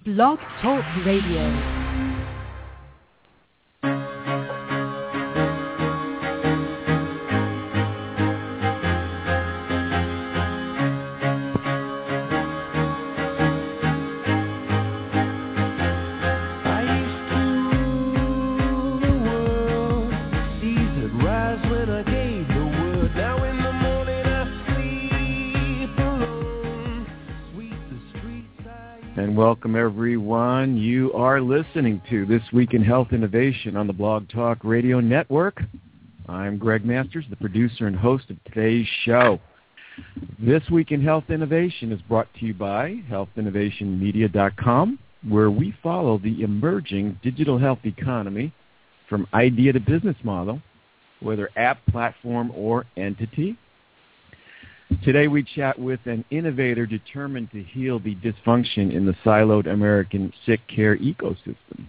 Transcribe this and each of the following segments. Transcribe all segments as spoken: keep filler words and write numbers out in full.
Blog Talk Radio. And welcome, everyone. You are listening to This Week in Health Innovation on the Blog Talk Radio Network. I'm Greg Masters, the producer and host of today's show. This Week in Health Innovation is brought to you by health innovation media dot com, where we follow the emerging digital health economy from idea to business model, whether app, platform, or entity. Today we chat with an innovator determined to heal the dysfunction in the siloed American sick care ecosystem.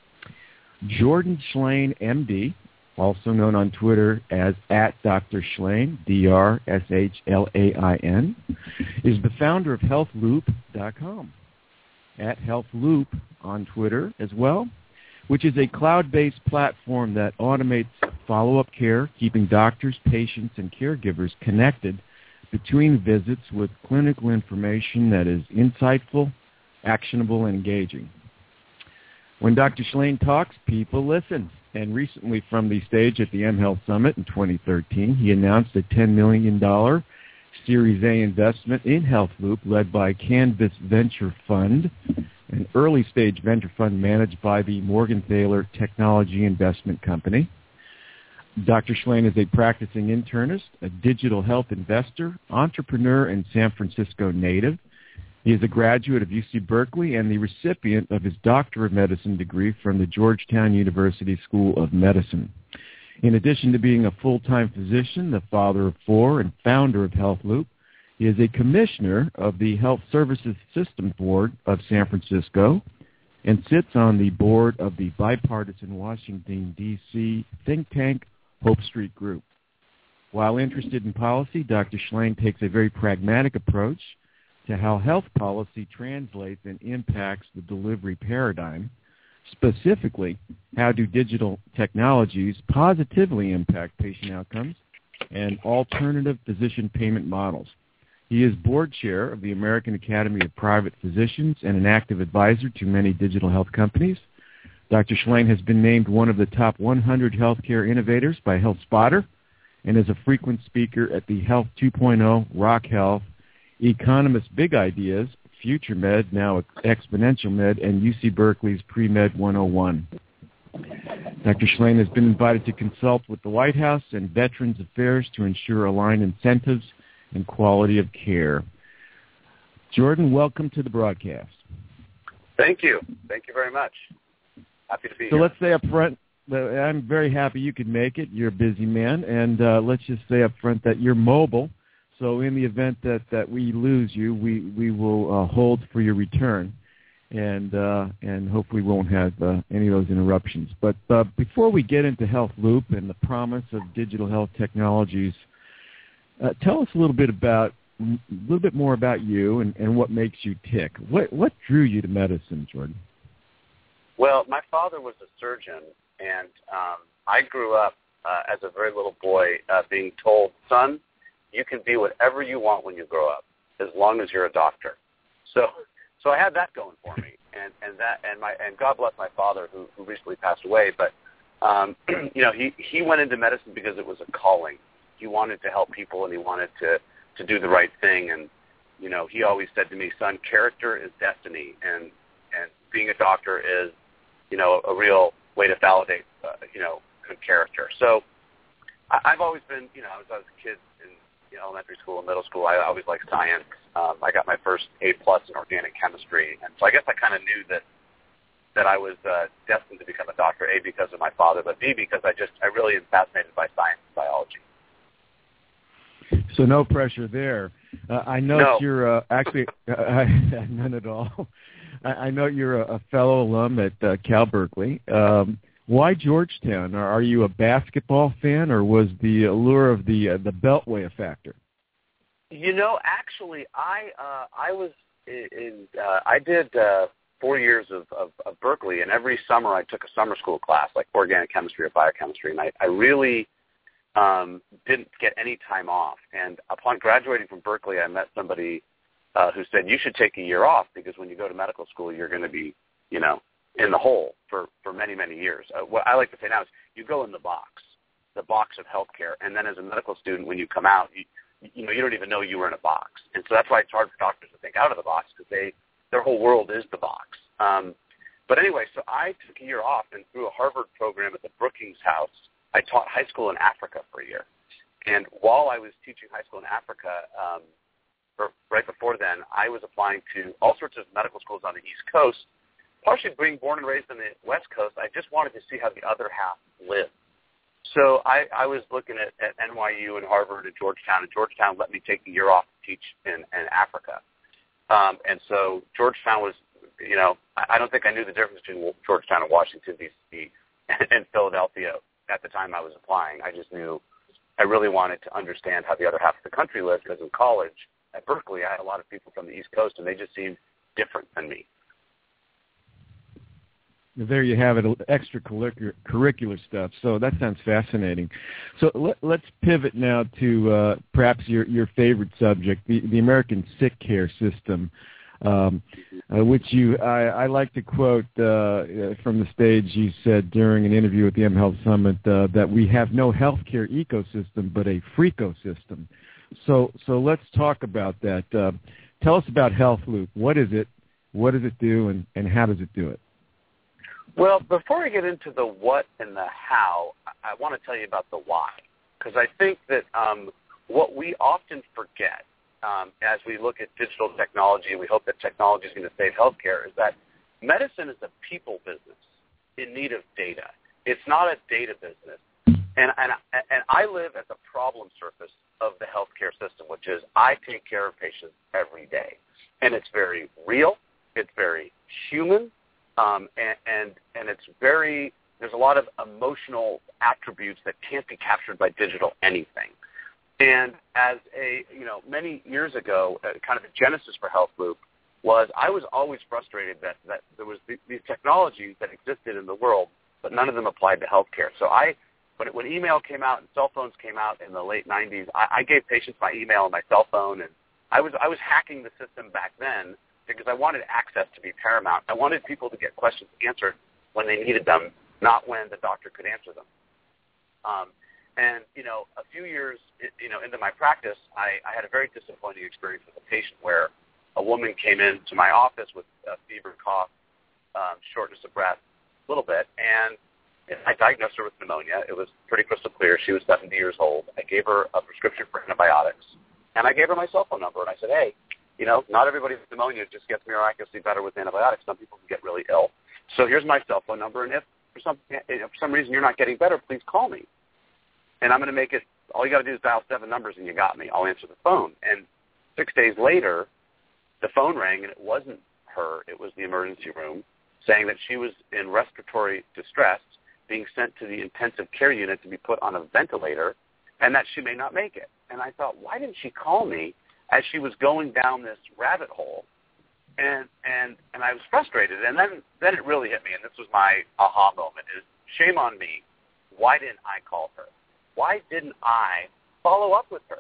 Jordan Schlain, M D, also known on Twitter as at Doctor Schlain, D R S H L A I N, is the founder of health loop dot com, at HealthLoop on Twitter as well, which is a cloud-based platform that automates follow-up care, keeping doctors, patients, and caregivers connected between visits with clinical information that is insightful, actionable, and engaging. When Doctor Schlain talks, people listen. And recently from the stage at the mHealth Summit in twenty thirteen, he announced a ten million dollars Series A investment in HealthLoop led by Canvas Venture Fund, an early-stage venture fund managed by the Morgan Thaler Technology Investment Company. Doctor Schlain is a practicing internist, a digital health investor, entrepreneur, and San Francisco native. He is a graduate of U C Berkeley and the recipient of his Doctor of Medicine degree from the Georgetown University School of Medicine. In addition to being a full-time physician, the father of four, and founder of HealthLoop, he is a commissioner of the Health Services System Board of San Francisco and sits on the board of the bipartisan Washington, D C think tank Hope Street Group. While interested in policy, Doctor Schlain takes a very pragmatic approach to how health policy translates and impacts the delivery paradigm. Specifically, how do digital technologies positively impact patient outcomes and alternative physician payment models. He is board chair of the American Academy of Private Physicians and an active advisor to many digital health companies. Doctor Schlain has been named one of the top one hundred healthcare innovators by HealthSpotter and is a frequent speaker at the Health two point oh, Rock Health, Economist Big Ideas, Future Med, now Exponential Med, and U C Berkeley's Pre-Med one oh one. Doctor Schlain has been invited to consult with the White House and Veterans Affairs to ensure aligned incentives and quality of care. Jordan, welcome to the broadcast. Thank you. Thank you very much. Happy to be so here. let's say up front, I'm very happy you could make it. You're a busy man. And uh, let's just say up front that you're mobile. So in the event that, that we lose you, we, we will uh, hold for your return. And uh, and hopefully won't have uh, any of those interruptions. But uh, before we get into HealthLoop and the promise of digital health technologies, uh, tell us a little bit about a little bit more about you and, and what makes you tick. What what drew you to medicine, Jordan? Well, my father was a surgeon, and um, I grew up uh, as a very little boy uh, being told, son, you can be whatever you want when you grow up, as long as you're a doctor. So so I had that going for me, and, and that and my and God bless my father who, who recently passed away, but um, you know, he, he went into medicine because it was a calling. He wanted to help people, and he wanted to, to do the right thing, and you know, he always said to me, son, character is destiny, and and being a doctor is, you know, a real way to validate, uh, you know, good character. So I, I've always been, you know, I was, I was a kid in you know, elementary school and middle school. I always liked science. Um, I got my first A plus in organic chemistry, and so I guess I kind of knew that that I was uh, destined to become a doctor. A, because of my father, but B, because I just I really am fascinated by science and biology. So no pressure there. Uh, I know no. you're uh, actually uh, none at all. I, I know you're a, a fellow alum at uh, Cal Berkeley. Um, why Georgetown? Are, are you a basketball fan, or was the allure of the uh, the Beltway a factor? You know, actually, I uh, I was in. Uh, I did uh, four years of, of, of Berkeley, and every summer I took a summer school class, like organic chemistry or biochemistry, and I, I really um, didn't get any time off. And upon graduating from Berkeley, I met somebody uh, who said, you should take a year off because when you go to medical school, you're going to be, you know, in the hole for, for many, many years. Uh, what I like to say now is you go in the box, the box of healthcare, and then as a medical student, when you come out, you, you know, you don't even know you were in a box. And so that's why it's hard for doctors to think out of the box because they, their whole world is the box. Um, but anyway, so I took a year off, and through a Harvard program at the Brookings House, I taught high school in Africa for a year. And while I was teaching high school in Africa, um, or right before then, I was applying to all sorts of medical schools on the East Coast, partially being born and raised on the West Coast. I just wanted to see how the other half lived. So I, I was looking at, at N Y U and Harvard and Georgetown, and Georgetown let me take a year off to teach in, in Africa. Um, and so Georgetown was, you know, I, I don't think I knew the difference between Georgetown and Washington, D C and Philadelphia at the time I was applying. I just knew I really wanted to understand how the other half of the country lived because in college at Berkeley, I had a lot of people from the East Coast, and they just seemed different than me. There you have it, extracurricular curricular stuff. So that sounds fascinating. So let, let's pivot now to uh, perhaps your, your favorite subject, the, the American sick care system, um, uh, which you I, I like to quote uh, from the stage. You said during an interview at the mHealth Summit uh, that we have no healthcare ecosystem but a freakosystem. So so let's talk about that. Uh, tell us about Health Loop. What is it? What does it do, and, and how does it do it? Well, before I get into the what and the how, I want to tell you about the why, because I think that um, what we often forget um, as we look at digital technology, and we hope that technology is going to save healthcare, is that medicine is a people business in need of data. It's not a data business. And, and, and I live at the problem surface of the healthcare system, which is I take care of patients every day. And it's very real. It's very human. Um, and, and and it's very, there's a lot of emotional attributes that can't be captured by digital anything. And as a, you know, many years ago, uh, kind of the genesis for Health Loop was I was always frustrated that, that there was th- these technologies that existed in the world, but none of them applied to healthcare. So I, when, it, when email came out and cell phones came out in the late nineties, I, I gave patients my email and my cell phone, and I was I was hacking the system back then, because I wanted access to be paramount. I wanted people to get questions answered when they needed them, not when the doctor could answer them. Um, and, you know, a few years, you know, into my practice, I, I had a very disappointing experience with a patient where a woman came into my office with a fever, cough, um, shortness of breath, a little bit, and I diagnosed her with pneumonia. It was pretty crystal clear. She was seventy years old. I gave her a prescription for antibiotics, and I gave her my cell phone number, and I said, hey, you know, not everybody with pneumonia just gets miraculously better with antibiotics. Some people can get really ill. So here's my cell phone number, and if for some, if for some reason you're not getting better, please call me. And I'm going to make it, all you got to do is dial seven numbers and you got me. I'll answer the phone. And six days later, the phone rang, and it wasn't her. It was the emergency room saying that she was in respiratory distress, being sent to the intensive care unit to be put on a ventilator, and that she may not make it. And I thought, why didn't she call me as she was going down this rabbit hole? And and and I was frustrated. And then, then it really hit me, and this was my aha moment, is shame on me. Why didn't I call her? Why didn't I follow up with her?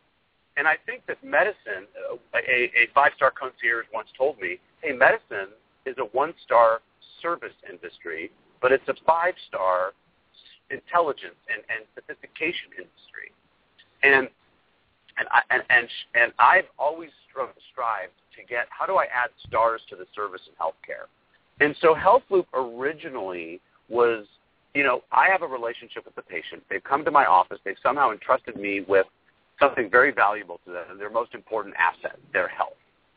And I think that medicine, a, a five-star concierge once told me, hey, medicine is a one-star service industry, but it's a five-star intelligence and, and sophistication industry. And And, I, and and and I've always strived to get, how do I add stars to the service in healthcare? And so Health Loop originally was, you know, I have a relationship with the patient. They've come to my office. They've somehow entrusted me with something very valuable to them, and their most important asset, their health.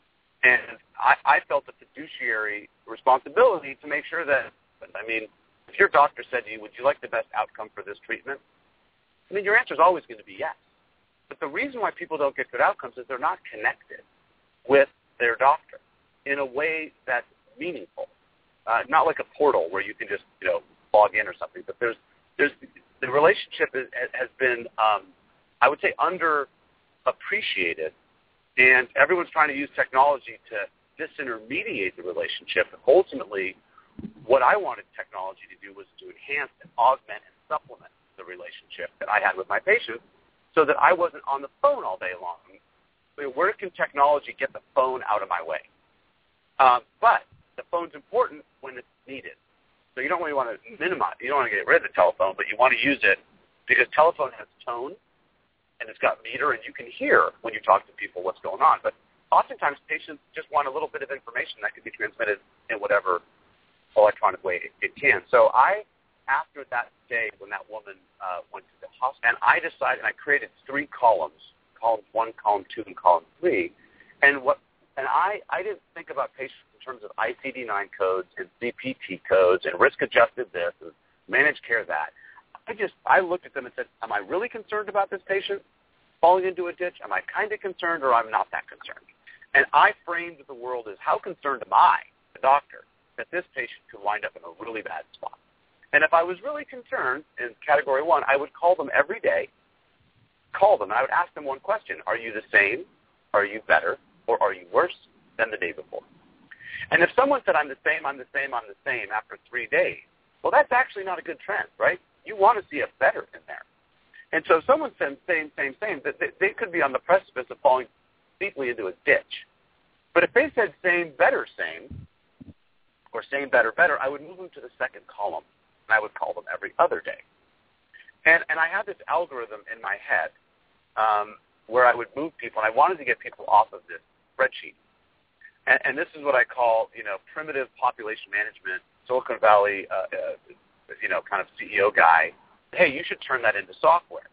And I, I felt a fiduciary responsibility to make sure that, I mean, if your doctor said to you, would you like the best outcome for this treatment? I mean, your answer is always going to be yes. But the reason why people don't get good outcomes is they're not connected with their doctor in a way that's meaningful. Uh, not like a portal where you can just, you know, log in or something. But there's, there's the relationship is, has been, um, I would say, underappreciated, and everyone's trying to use technology to disintermediate the relationship. Ultimately, what I wanted technology to do was to enhance and augment and supplement the relationship that I had with my patients so that I wasn't on the phone all day long. Where can technology get the phone out of my way? Um, but the phone's important when it's needed. So you don't really want to minimize, you don't want to get rid of the telephone, but you want to use it because telephone has tone and it's got meter and you can hear when you talk to people what's going on. But oftentimes patients just want a little bit of information that can be transmitted in whatever electronic way it, it can. So I, after that day when that woman uh, went to the hospital, and I decided, and I created three columns, column one, column two, and column three, and what, and I, I didn't think about patients in terms of I C D nine codes and C P T codes and risk-adjusted this and managed care that. I just, I looked at them and said, am I really concerned about this patient falling into a ditch? Am I kind of concerned or I'm not that concerned? And I framed the world as how concerned am I, the doctor, that this patient could wind up in a really bad spot. And if I was really concerned in category one, I would call them every day, call them, and I would ask them one question. Are you the same? Are you better? Or are you worse than the day before? And if someone said, I'm the same, I'm the same, I'm the same after three days, well, that's actually not a good trend, right? You want to see a better in there. And so if someone said same, same, same, they, they could be on the precipice of falling deeply into a ditch. But if they said same, better, same, or same, better, better, I would move them to the second column, and I would call them every other day. And, and I had this algorithm in my head um, where I would move people, and I wanted to get people off of this spreadsheet. And, and this is what I call, you know, primitive population management, Silicon Valley, uh, uh, you know, kind of C E O guy. Hey, you should turn that into software.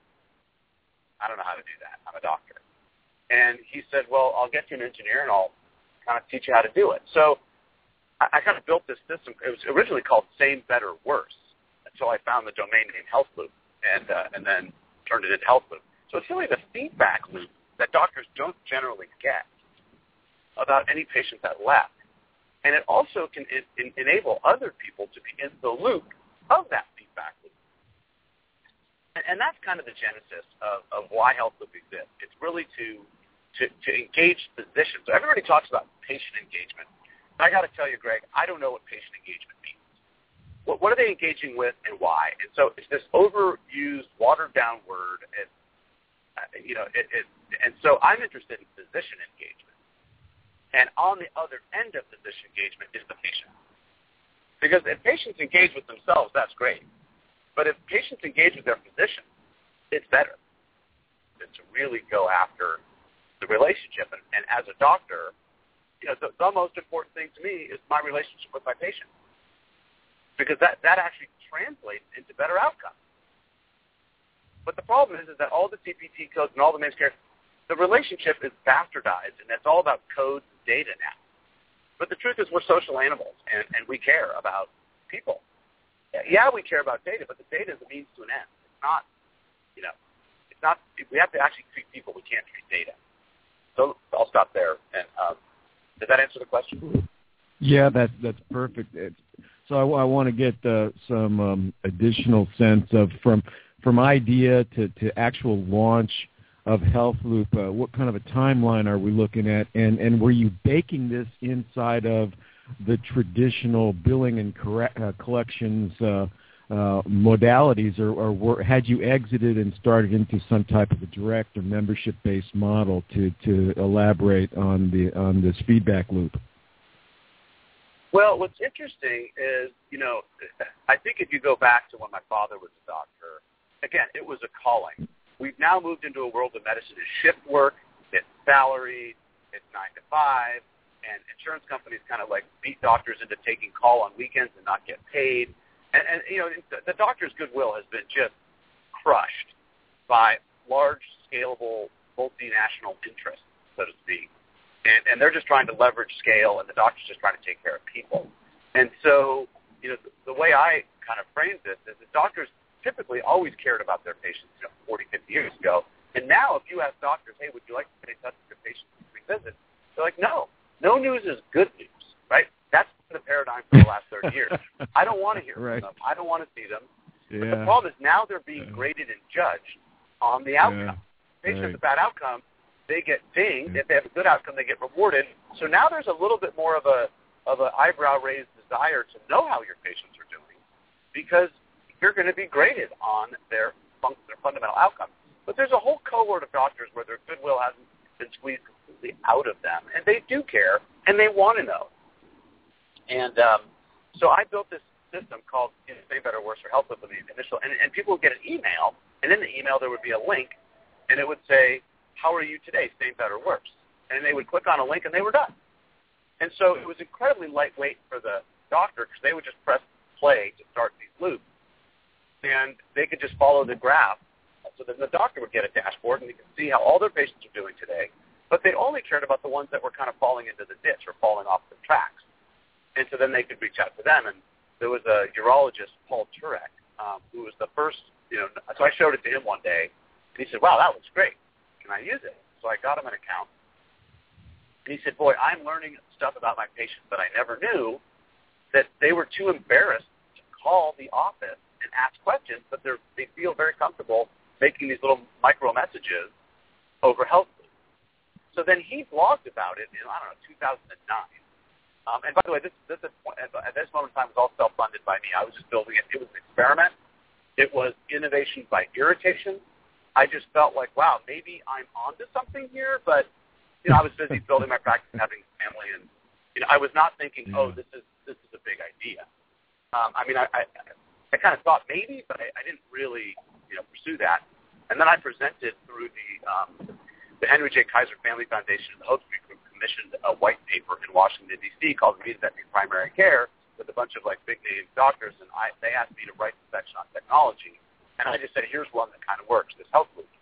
I don't know how to do that. I'm a doctor. And he said, well, I'll get you an engineer, and I'll kind of teach you how to do it. So I, I kind of built this system. It was originally called Same, Better, Worse until I found the domain name HealthLoop and, uh, and then turned it into HealthLoop. So it's really the feedback loop that doctors don't generally get about any patient that left. And it also can in, in, enable other people to be in the loop of that feedback loop. And, and that's kind of the genesis of, of why HealthLoop exists. It's really to, to, to engage physicians. So everybody talks about patient engagement. But I got to tell you, Greg, I don't know what patient engagement means. What, what are they engaging with and why? And so it's this overused, watered-down word. And, uh, you know, it, it, and so I'm interested in physician engagement. And on the other end of physician engagement is the patient. Because if patients engage with themselves, that's great. But if patients engage with their physician, it's better. It's to really go after the relationship. And, and as a doctor, you know, the, the most important thing to me is my relationship with my patient. Because that, that actually translates into better outcomes. But the problem is, is that all the C P T codes and all the managed care, the relationship is bastardized, and it's all about codes and data now. But the truth is we're social animals, and, and we care about people. Yeah, we care about data, but the data is a means to an end. It's not, you know, it's not, we have to actually treat people. We can't treat data. So I'll stop there. And um, does that answer the question? Yeah, that's, that's perfect. It's, so I, I want to get uh, some um, additional sense of from from idea to, to actual launch of HealthLoop. Uh, what kind of a timeline are we looking at? And, and were you baking this inside of the traditional billing and correct, uh, collections uh, uh, modalities, or, or were, had you exited and started into some type of a direct or membership-based model to, to elaborate on the on this feedback loop? Well, what's interesting is, you know, I think if you go back to when my father was a doctor, again, it was a calling. We've now moved into a world of medicine is shift work, it's salary, it's nine to five, and insurance companies kind of like beat doctors into taking call on weekends and not get paid. And, and you know, the, the doctor's goodwill has been just crushed by large, scalable, multinational interests, so to speak. And, and they're just trying to leverage scale, and the doctor's just trying to take care of people. And so, you know, the, the way I kind of framed this is that doctors typically always cared about their patients, you know, forty, fifty years ago. And now if you ask doctors, hey, would you like to stay in touch with your patients between visits? They're like, no. No news is good news, right? That's been the paradigm for the last thirty years. I don't want to hear right. from them. I don't want to see them. Yeah. But the problem is now they're being yeah. graded and judged on the outcome. Yeah. If the patient right. has a bad outcome, they get dinged. If they have a good outcome, they get rewarded. So now there's a little bit more of a of an eyebrow-raised desire to know how your patients are doing, because you're going to be graded on their, fun- their fundamental outcomes. But there's a whole cohort of doctors where their goodwill hasn't been squeezed completely out of them, and they do care, and they want to know. And um, so I built this system called you know, Say Better, Worse, or Health with the initial, and, and people would get an email, and in the email there would be a link, and it would say, how are you today, same, better, worse? And they would click on a link, and they were done. And so it was incredibly lightweight for the doctor, because they would just press play to start these loops, and they could just follow the graph. So then the doctor would get a dashboard, and they could see how all their patients are doing today, but they only cared about the ones that were kind of falling into the ditch or falling off the tracks. And so then they could reach out to them. And there was a urologist, Paul Turek, um, who was the first, you know, so I showed it to him one day, and he said, wow, that looks great. Can I use it? So I got him an account. And he said, boy, I'm learning stuff about my patients that I never knew, that they were too embarrassed to call the office and ask questions, but they're, they feel very comfortable making these little micro messages over health. So then he blogged about it in, I don't know, two thousand nine. Um, and by the way, this, this is, at this moment in time, it was all self-funded by me. I was just building it. It was an experiment. It was innovation by irritation. I just felt like, wow, maybe I'm onto something here, but you know, I was busy building my practice and having a family, and you know, I was not thinking, oh, this is this is a big idea. Um, I mean, I, I I kind of thought maybe, but I, I didn't really, you know, pursue that. And then I presented through the um, the Henry J. Kaiser Family Foundation and the Hope Street Group commissioned a white paper in Washington D C called Reinventing Primary Care with a bunch of like big name doctors, and I they asked me to write the section on technology, and I just said, here's one that kind of works, this health loop.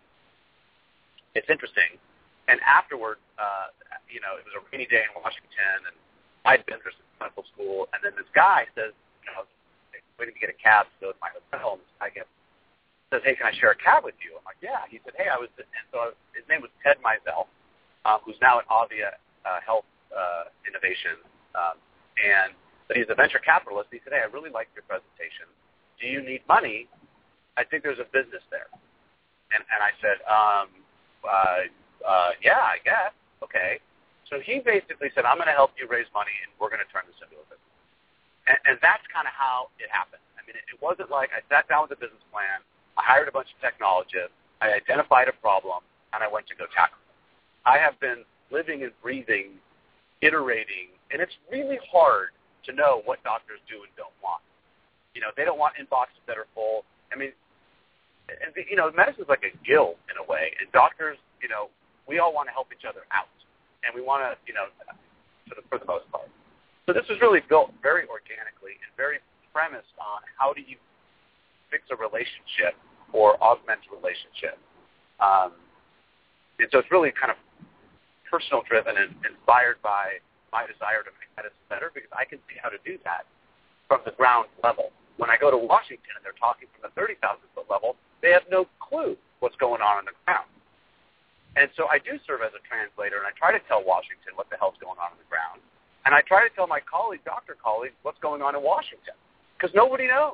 It's interesting. And afterward, uh, you know, it was a rainy day in Washington, and I'd been through medical school, and then this guy says, you know, I was waiting to get a cab to go to my hotel, and I get says, hey, can I share a cab with you? I'm like, yeah. He said, hey, I was, and so I was, his name was Ted Mizell, um, who's now at Avia uh, Health uh, Innovation, um, and but he's a venture capitalist. He said, hey, I really liked your presentation. Do you need money? I think there's a business there. And, and I said, um, uh, uh, yeah, I guess. Okay. So he basically said, I'm going to help you raise money, and we're going to turn this into a business. And, and that's kind of how it happened. I mean, it, it wasn't like I sat down with a business plan, I hired a bunch of technologists, I identified a problem, and I went to go tackle it. I have been living and breathing, iterating, and it's really hard to know what doctors do and don't want. You know, they don't want inboxes that are full. I mean, and you know, medicine's like a guild in a way, and doctors, you know, we all want to help each other out, and we want to, you know, for the, for the most part. So this was really built very organically and very premised on how do you fix a relationship or augment a relationship. Um, and so it's really kind of personal driven and inspired by my desire to make medicine better, because I can see how to do that from the ground level. When I go to Washington and they're talking from the thirty thousand foot level, they have no clue what's going on on the ground. And so I do serve as a translator, and I try to tell Washington what the hell's going on on the ground. And I try to tell my colleague, doctor colleagues, what's going on in Washington, because nobody knows,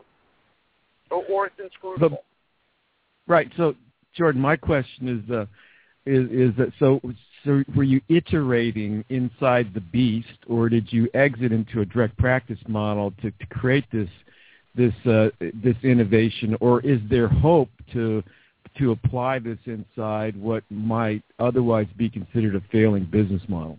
or, or it's inscrutable. But, right. So, Jordan, my question is, uh, is, is that so, so were you iterating inside the beast, or did you exit into a direct practice model to, to create this this uh, this innovation, or is there hope to to apply this inside what might otherwise be considered a failing business model?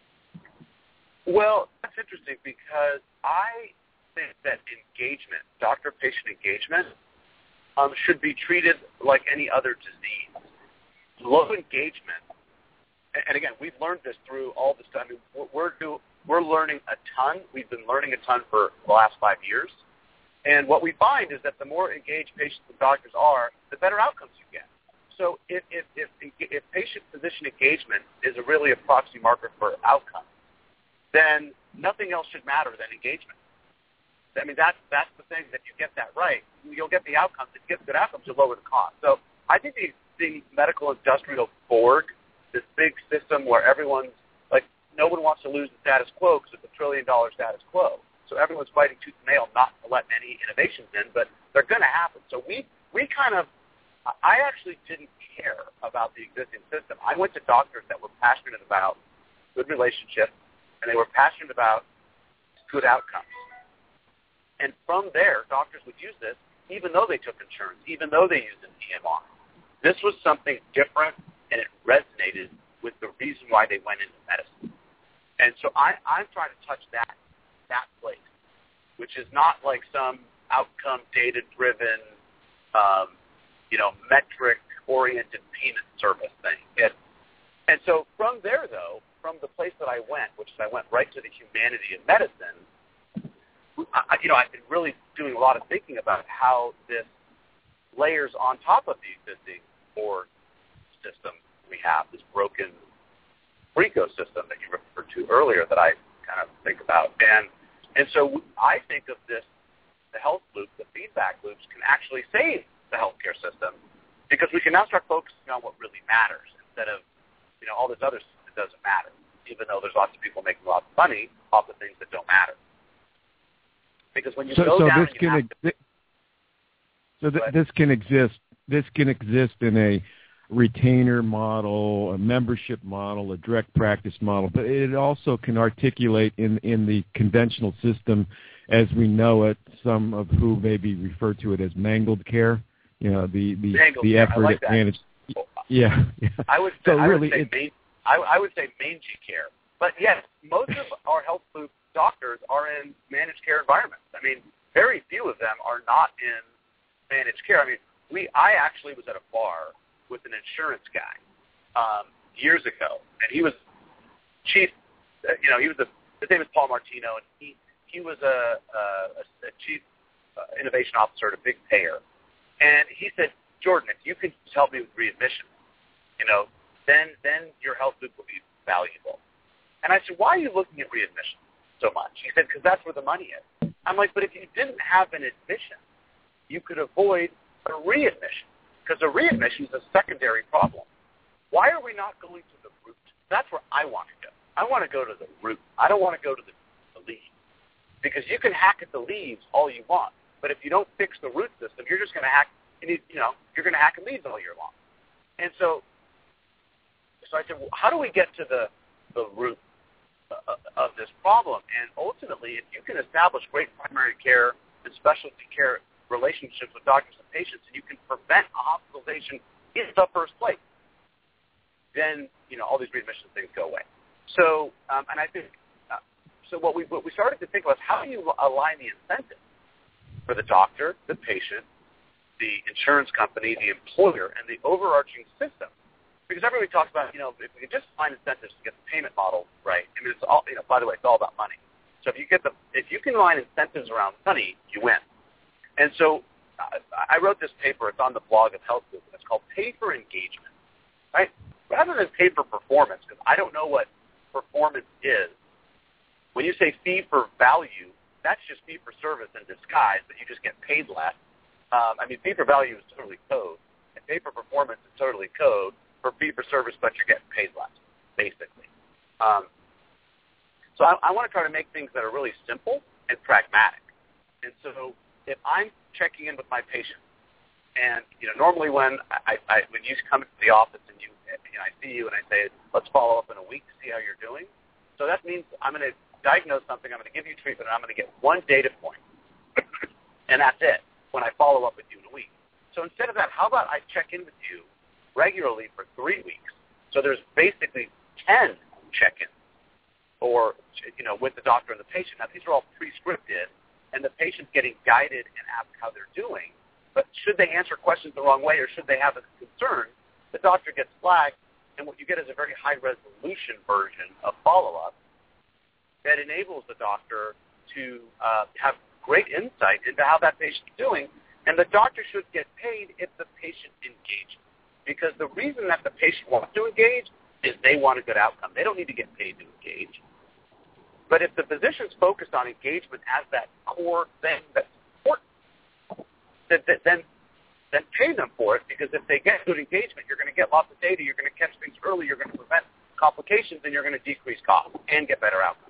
Well, that's interesting, because I think that engagement, doctor-patient engagement, um, should be treated like any other disease. Low engagement, and again, we've learned this through all this time. I mean, we're, we're, do, we're learning a ton. We've been learning a ton for the last five years. And what we find is that the more engaged patients and doctors are, the better outcomes you get. So if, if, if, if patient-physician engagement is a really a proxy marker for outcomes, then nothing else should matter than engagement. I mean, that's, that's the thing, that you get that right. You'll get the outcomes. If you get good outcomes, you'll lower the cost. So I think the, the medical industrial Borg, this big system where everyone's, like, no one wants to lose the status quo because it's a trillion-dollar status quo. So everyone's fighting tooth and nail not to let any innovations in, but they're going to happen. So we, we kind of I actually didn't care about the existing system. I went to doctors that were passionate about good relationships, and they were passionate about good outcomes. And from there, doctors would use this even though they took insurance, even though they used an E M R. This was something different, and it resonated with the reason why they went into medicine. And so I, I'm trying to touch that that place, which is not like some outcome data-driven, um, you know, metric-oriented payment service thing. It, and so from there, though, from the place that I went, which is I went right to the humanity of medicine, I, you know, I've been really doing a lot of thinking about how this layers on top of the existing board system we have, this broken ecosystem that you referred to earlier that I kind of think about. And and so I think of this, the health loop, the feedback loops can actually save the healthcare system because we can now start focusing on what really matters instead of, you know, all this other stuff that doesn't matter, even though there's lots of people making lots of money off the things that don't matter. Because when you so, go so down this and you can have ex- to, so th- this can exist. This can exist in a retainer model, a membership model, a direct practice model, but it also can articulate in in the conventional system as we know it. Some of who maybe refer to it as mangled care. You know, the the, mangled the care. effort I like at that. managed. Yeah, yeah. I would say, so I really, would say, it, man, I, I would say mangy care. But yes, most of our health loop doctors are in managed care environments. I mean, very few of them are not in managed care. I mean, we I actually was at a bar with an insurance guy um, years ago, and he was chief. Uh, you know, he was a, his name is Paul Martino, and he he was a, a, a chief uh, innovation officer at a big payer. And he said, Jordan, if you could just help me with readmission, you know, then then your health loop will be valuable. And I said, why are you looking at readmission so much? He said, because that's where the money is. I'm like, but if you didn't have an admission, you could avoid a readmission, because a readmission is a secondary problem. Why are we not going to the root? That's where I want to go. I want to go to the root. I don't want to go to the, the leaves, because you can hack at the leaves all you want, but if you don't fix the root system, you're just going to hack. You know, you're going to hack at leaves all year long. And so, so I said, well, how do we get to the the root of this problem? And ultimately, if you can establish great primary care and specialty care relationships with doctors and patients, and you can prevent a hospitalization in the first place, then, you know, all these readmission things go away. So, um, and I think, uh, so what we what we started to think about is how do you align the incentives for the doctor, the patient, the insurance company, the employer, and the overarching system. Because everybody talks about, you know, if we can just find incentives to get the payment model right. I mean, it's all, you know, by the way, it's all about money. So if you get the, if you can align incentives around money, you win. And so uh, I wrote this paper. It's on the blog of Health Loop, and it's called Pay for Engagement, right? Rather than pay for performance, because I don't know what performance is. When you say fee for value, that's just fee for service in disguise, but you just get paid less. Um, I mean, fee for value is totally code, and pay for performance is totally code for fee for service, but you're getting paid less, basically. Um, so I, I want to try to make things that are really simple and pragmatic. And so if I'm checking in with my patient, and you know, normally when I, I when you come into the office and you, you know, I see you and I say, let's follow up in a week to see how you're doing. So that means I'm going to diagnose something, I'm going to give you treatment, and I'm going to get one data point, and that's it when I follow up with you in a week. So instead of that, how about I check in with you regularly for three weeks? So there's basically ten check-ins, or, you know, with the doctor and the patient. Now, these are all pre-scripted, and the patient's getting guided and asked how they're doing. But should they answer questions the wrong way, or should they have a concern, the doctor gets flagged, and what you get is a very high-resolution version of follow-up that enables the doctor to uh, have great insight into how that patient's doing. And the doctor should get paid if the patient engages. Because the reason that the patient wants to engage is they want a good outcome. They don't need to get paid to engage. But if the physician's focused on engagement as that core thing that's important, then, then, then pay them for it, because if they get good engagement, you're going to get lots of data, you're going to catch things early, you're going to prevent complications, and you're going to decrease costs and get better outcomes.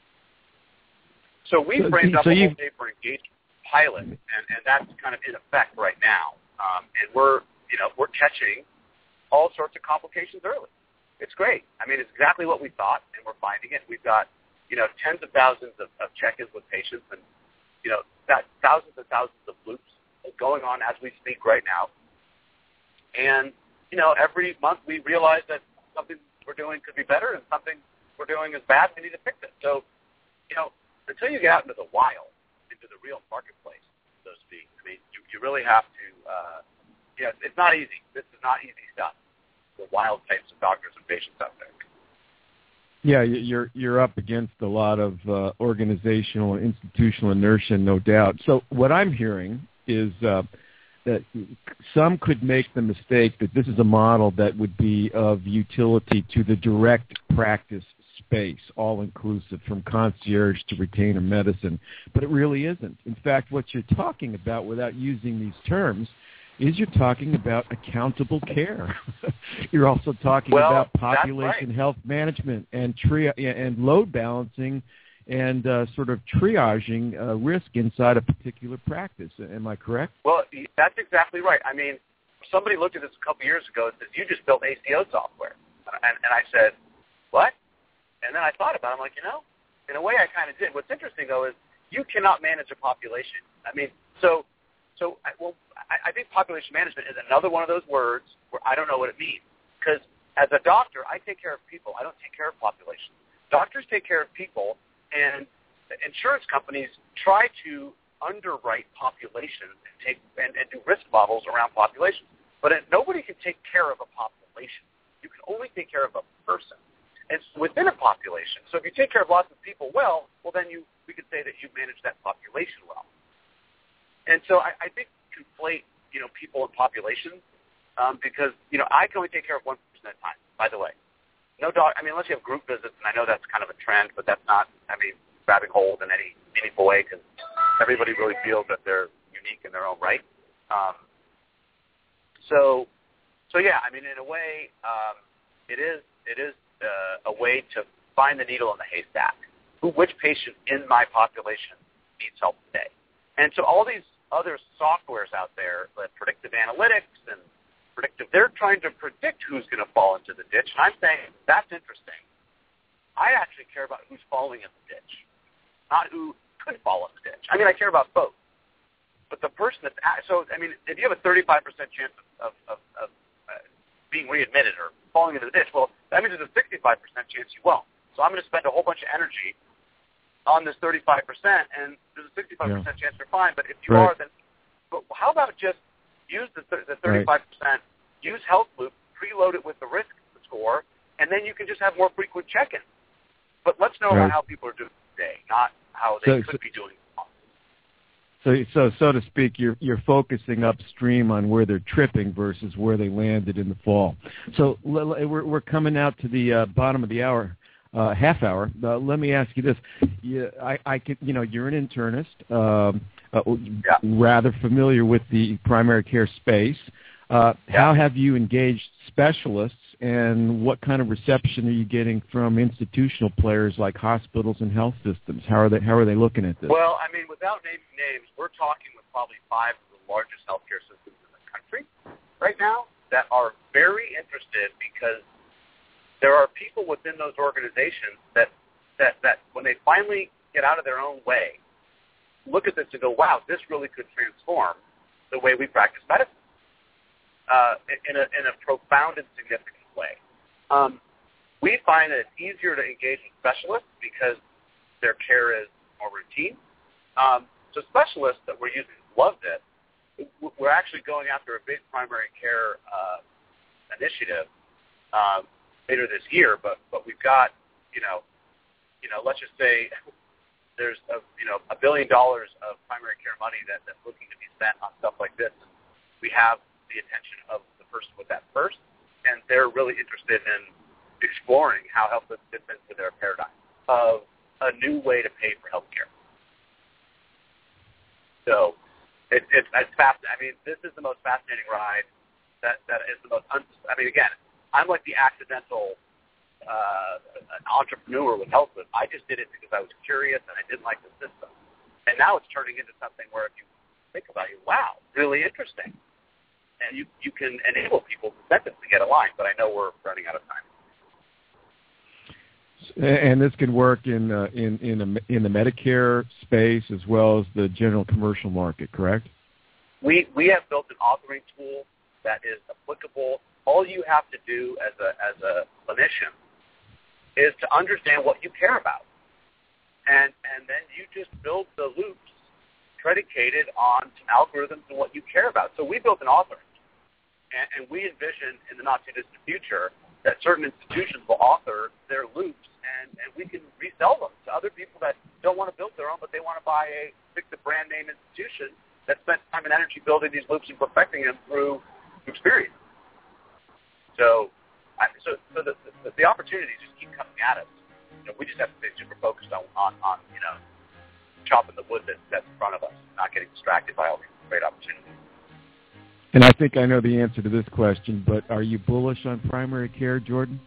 So we so, framed up so a you've... whole pay for engagement pilot, and, and that's kind of in effect right now. Um, and we're you know, we're catching all sorts of complications early. It's great. I mean, it's exactly what we thought, and we're finding it. We've got, you know, tens of thousands of, of check-ins with patients, and, you know, that thousands and thousands of loops going on as we speak right now. And, you know, every month we realize that something we're doing could be better and something we're doing is bad, we need to fix it. So, you know, until you get out into the wild, into the real marketplace, so to speak, I mean, you, you really have to, uh, you know, it's not easy. This is not easy stuff. The wild types of doctors and patients out there. Yeah, you're you're up against a lot of uh, organizational and institutional inertia, no doubt. So what I'm hearing is uh, that some could make the mistake that this is a model that would be of utility to the direct practice space, all-inclusive, from concierge to retainer medicine, but it really isn't. In fact, what you're talking about, without using these terms, is you're talking about accountable care. You're also talking well, about population right. health management and tri- and load balancing and uh, sort of triaging uh, risk inside a particular practice. Am I correct? Well, that's exactly right. I mean, somebody looked at this a couple years ago and said, you just built A C O software. And, and I said, what? And then I thought about it. I'm like, you know, in a way I kind of did. What's interesting, though, is you cannot manage a population. I mean, so, so I, well, I, I think population management is another one of those words where I don't know what it means. Because as a doctor, I take care of people. I don't take care of population. Doctors take care of people, and insurance companies try to underwrite populations and take and, and do risk models around populations. But it, nobody can take care of a population. You can only take care of a person. And so within a population, so if you take care of lots of people well, well then you we could say that you manage that population well. And so I, I think conflate, you know, people and populations um, because, you know, I can only take care of one person at a time, by the way. No dog, I mean, unless you have group visits, and I know that's kind of a trend, but that's not, I mean, grabbing hold in any meaningful way because everybody really feels that they're unique in their own right. Um, so, so yeah, I mean, in a way, um, it is, it is uh, a way to find the needle in the haystack. Who, which patient in my population needs help today? And so all these other softwares out there, like predictive analytics and predictive, they're trying to predict who's going to fall into the ditch. And I'm saying, that's interesting. I actually care about who's falling in the ditch, not who could fall in the ditch. I mean, I care about both. But the person that's, so, I mean, if you have a thirty-five percent chance of, of, of uh, being readmitted or falling into the ditch, well, that means there's a sixty-five percent chance you won't. So I'm going to spend a whole bunch of energy on this thirty-five percent, and there's a sixty-five percent yeah. chance you're fine. But if you right. are, then but how about just use the, the thirty-five percent, right. use Health Loop, preload it with the risk score, and then you can just have more frequent check-ins. But let's know right. about how people are doing today, not how they so, could so, be doing. So, so, so to speak, you're you're focusing upstream on where they're tripping versus where they landed in the fall. So we're we're coming out to the uh, bottom of the hour. Uh, half hour. Uh, let me ask you this: you, I, I could, you know, you're an internist, um, uh, yeah. rather familiar with the primary care space. Uh, yeah. How have you engaged specialists, and what kind of reception are you getting from institutional players like hospitals and health systems? How are they? How are they looking at this? Well, I mean, without naming names, we're talking with probably five of the largest healthcare systems in the country right now that are very interested because there are people within those organizations that, that, that when they finally get out of their own way, look at this and go, wow, this really could transform the way we practice medicine uh, in, a, in a profound and significant way. Um, we find that it's easier to engage with specialists because their care is more routine. Um, so specialists that we're using love this. We're actually going after a big primary care uh, initiative um, later this year, but but we've got, you know, you know, let's just say there's a you know a billion dollars of primary care money that, that's looking to be spent on stuff like this. We have the attention of the person with that first, and they're really interested in exploring how health fits into their paradigm of a new way to pay for healthcare. So it, it, it's fast. I mean, this is the most fascinating ride. That that is the most. Un- I mean, again. I'm like the accidental uh, entrepreneur with Health Loop. I just did it because I was curious and I didn't like the system. And now it's turning into something where if you think about it, wow, really interesting. and you, you can enable people's incentives to get aligned. But I know we're running out of time. And this can work in uh, in in, a, in the Medicare space as well as the general commercial market, correct? We we have built an authoring tool that is applicable. All you have to do as a as a clinician is to understand what you care about, and and then you just build the loops predicated on algorithms and what you care about. So we built an authoring, and, and we envision in the not too distant future that certain institutions will author their loops, and, and we can resell them to other people that don't want to build their own, but they want to buy a pick the brand name institution that spent time and energy building these loops and perfecting them through experience. So, I, so, so the, the, the opportunities just keep coming at us. You know, we just have to stay super focused on, on, on you know, chopping the wood that, that's in front of us, not getting distracted by all these great opportunities. And I think I know the answer to this question, but are you bullish on primary care, Jordan?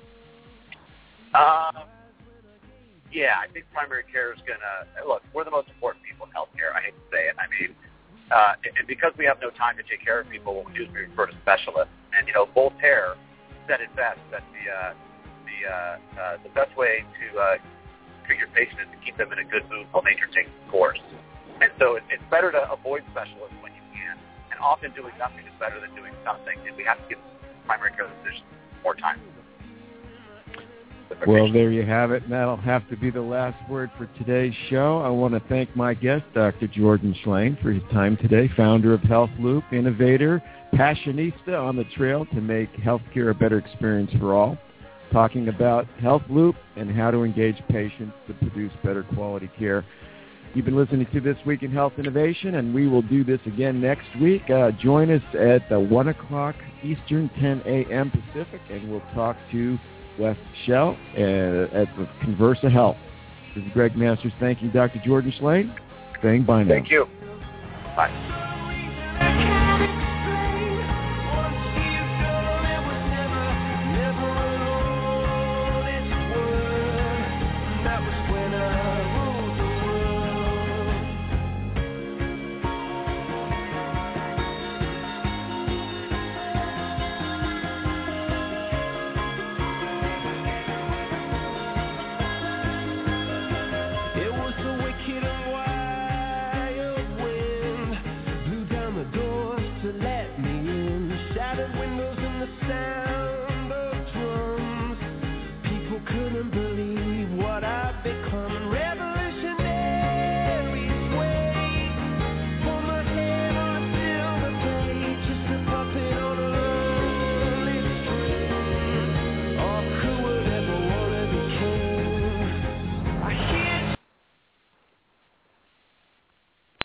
Um, yeah, I think primary care is going to, look, we're the most important people in healthcare. I hate to say it. I mean, uh, and because we have no time to take care of people, what we do is we refer to specialists. And, you know, Voltaire said it best, that the uh, the uh, uh, the best way to uh, treat your patient is to keep them in a good mood while nature takes its course. And so it, it's better to avoid specialists when you can. And often doing nothing is better than doing something. And we have to give primary care physicians more time. Well, there you have it. And that'll have to be the last word for today's show. I want to thank my guest, Doctor Jordan Schlane, for his time today, founder of Health Loop, innovator, passionista on the trail to make healthcare a better experience for all, talking about Health Loop and how to engage patients to produce better quality care. You've been listening to This Week in Health Innovation, and we will do this again next week. Uh, join us at uh, one o'clock Eastern, ten a.m. Pacific, and we'll talk to Wes Schell uh, at the Conversa Health. This is Greg Masters. Thank you, Doctor Jordan Schlane. Saying bye now. Thank you. Bye.